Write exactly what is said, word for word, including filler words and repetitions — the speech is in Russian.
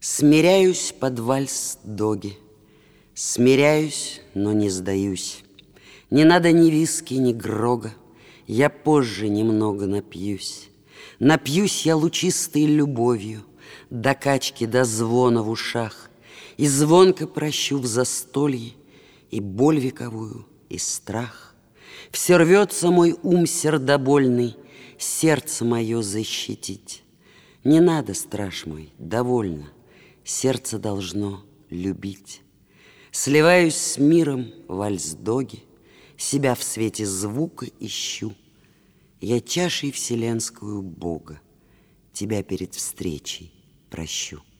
Смиряюсь под вальс доги, смиряюсь, но не сдаюсь. Не надо ни виски, ни грога, я позже немного напьюсь. Напьюсь я лучистой любовью, до качки, до звона в ушах, и звонко прощу в застолье и боль вековую, и страх. Все рвется мой ум сердобольный, сердце мое защитить. Не надо, страж мой, довольно, сердце должно любить. Сливаюсь с миром вальс-доги, себя в свете звука ищу. Я чашей вселенскую Бога тебя перед встречей прощу.